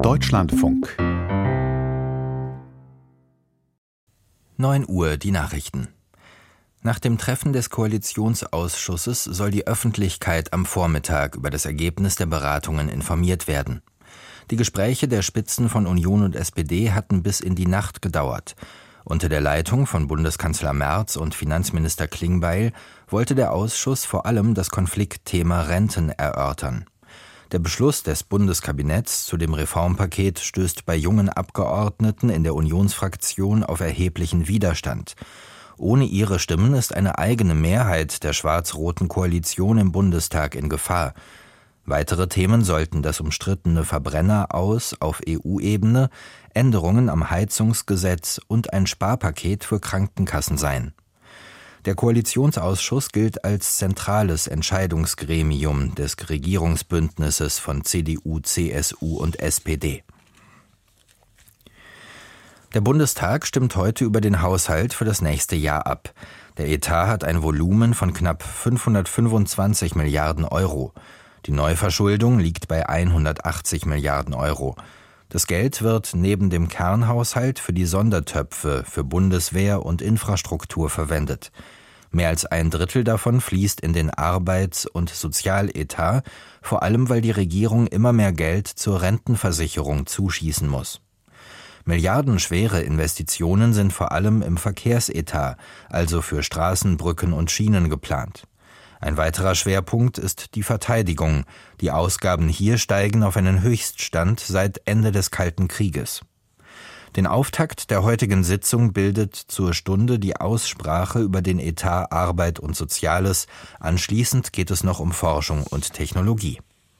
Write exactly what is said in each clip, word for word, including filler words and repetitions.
Deutschlandfunk. neun Uhr, die Nachrichten. Nach dem Treffen des Koalitionsausschusses soll die Öffentlichkeit am Vormittag über das Ergebnis der Beratungen informiert werden. Die Gespräche der Spitzen von Union und S P D hatten bis in die Nacht gedauert. Unter der Leitung von Bundeskanzler Merz und Finanzminister Klingbeil wollte der Ausschuss vor allem das Konfliktthema Renten erörtern. Der Beschluss des Bundeskabinetts zu dem Reformpaket stößt bei jungen Abgeordneten in der Unionsfraktion auf erheblichen Widerstand. Ohne ihre Stimmen ist eine eigene Mehrheit der schwarz-roten Koalition im Bundestag in Gefahr. Weitere Themen sollten das umstrittene Verbrenneraus auf E U-Ebene, Änderungen am Heizungsgesetz und ein Sparpaket für Krankenkassen sein. Der Koalitionsausschuss gilt als zentrales Entscheidungsgremium des Regierungsbündnisses von C D U, C S U und S P D. Der Bundestag stimmt heute über den Haushalt für das nächste Jahr ab. Der Etat hat ein Volumen von knapp fünfhundertfünfundzwanzig Milliarden Euro. Die Neuverschuldung liegt bei hundertachtzig Milliarden Euro. Das Geld wird neben dem Kernhaushalt für die Sondertöpfe für Bundeswehr und Infrastruktur verwendet. Mehr als ein Drittel davon fließt in den Arbeits- und Sozialetat, vor allem weil die Regierung immer mehr Geld zur Rentenversicherung zuschießen muss. Milliardenschwere Investitionen sind vor allem im Verkehrsetat, also für Straßen, Brücken und Schienen geplant. Ein weiterer Schwerpunkt ist die Verteidigung. Die Ausgaben hier steigen auf einen Höchststand seit Ende des Kalten Krieges. Den Auftakt der heutigen Sitzung bildet zur Stunde die Aussprache über den Etat Arbeit und Soziales. Anschließend geht es noch um Forschung und Technologie.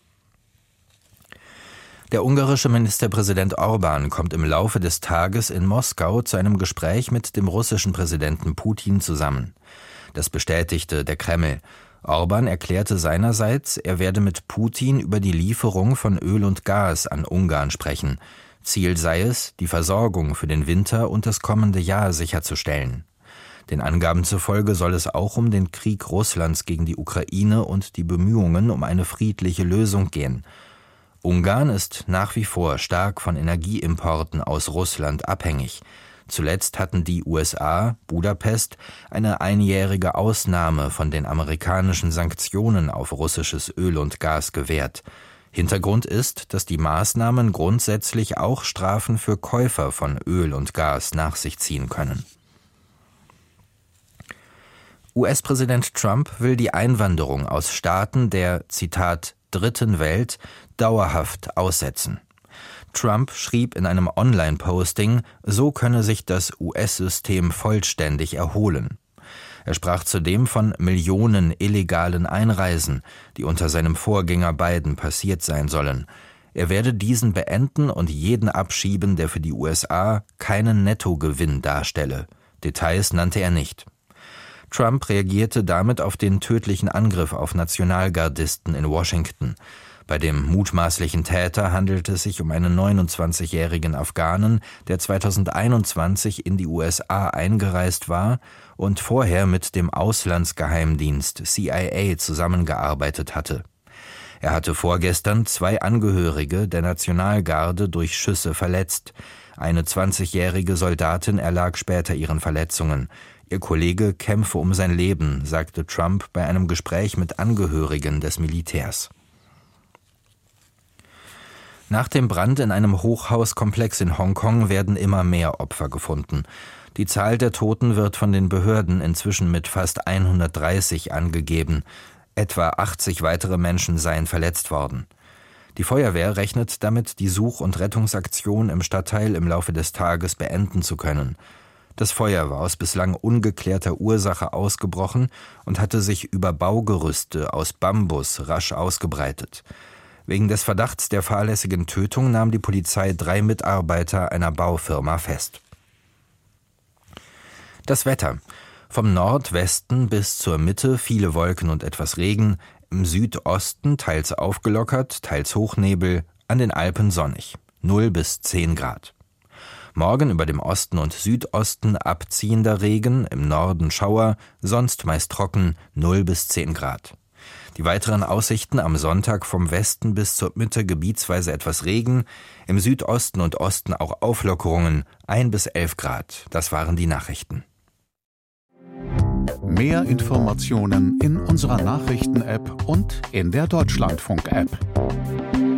Der ungarische Ministerpräsident Orbán kommt im Laufe des Tages in Moskau zu einem Gespräch mit dem russischen Präsidenten Putin zusammen. Das bestätigte der Kreml. Orbán erklärte seinerseits, er werde mit Putin über die Lieferung von Öl und Gas an Ungarn sprechen. Ziel sei es, die Versorgung für den Winter und das kommende Jahr sicherzustellen. Den Angaben zufolge soll es auch um den Krieg Russlands gegen die Ukraine und die Bemühungen um eine friedliche Lösung gehen. Ungarn ist nach wie vor stark von Energieimporten aus Russland abhängig. Zuletzt hatten die U S A, Budapest, eine einjährige Ausnahme von den amerikanischen Sanktionen auf russisches Öl und Gas gewährt. Hintergrund ist, dass die Maßnahmen grundsätzlich auch Strafen für Käufer von Öl und Gas nach sich ziehen können. U S-Präsident Trump will die Einwanderung aus Staaten der, Zitat, Dritten Welt dauerhaft aussetzen. Trump schrieb in einem Online-Posting, so könne sich das U S-System vollständig erholen. Er sprach zudem von Millionen illegalen Einreisen, die unter seinem Vorgänger Biden passiert sein sollen. Er werde diesen beenden und jeden abschieben, der für die U S A keinen Nettogewinn darstelle. Details nannte er nicht. Trump reagierte damit auf den tödlichen Angriff auf Nationalgardisten in Washington. Bei dem mutmaßlichen Täter handelte es sich um einen neunundzwanzigjährigen Afghanen, der zweitausendeinundzwanzig in die U S A eingereist war und vorher mit dem Auslandsgeheimdienst C I A zusammengearbeitet hatte. Er hatte vorgestern zwei Angehörige der Nationalgarde durch Schüsse verletzt. Eine zwanzigjährige Soldatin erlag später ihren Verletzungen. Ihr Kollege kämpfe um sein Leben, sagte Trump bei einem Gespräch mit Angehörigen des Militärs. Nach dem Brand in einem Hochhauskomplex in Hongkong werden immer mehr Opfer gefunden. Die Zahl der Toten wird von den Behörden inzwischen mit fast hundertdreißig angegeben. Etwa achtzig weitere Menschen seien verletzt worden. Die Feuerwehr rechnet damit, die Such- und Rettungsaktion im Stadtteil im Laufe des Tages beenden zu können. Das Feuer war aus bislang ungeklärter Ursache ausgebrochen und hatte sich über Baugerüste aus Bambus rasch ausgebreitet. Wegen des Verdachts der fahrlässigen Tötung nahm die Polizei drei Mitarbeiter einer Baufirma fest. Das Wetter. Vom Nordwesten bis zur Mitte viele Wolken und etwas Regen, im Südosten teils aufgelockert, teils Hochnebel, an den Alpen sonnig, null bis zehn Grad. Morgen über dem Osten und Südosten abziehender Regen, im Norden Schauer, sonst meist trocken, null bis zehn Grad. Die weiteren Aussichten am Sonntag: vom Westen bis zur Mitte gebietsweise etwas Regen, im Südosten und Osten auch Auflockerungen, ein bis elf Grad. Das waren die Nachrichten. Mehr Informationen in unserer Nachrichten-App und in der Deutschlandfunk-App.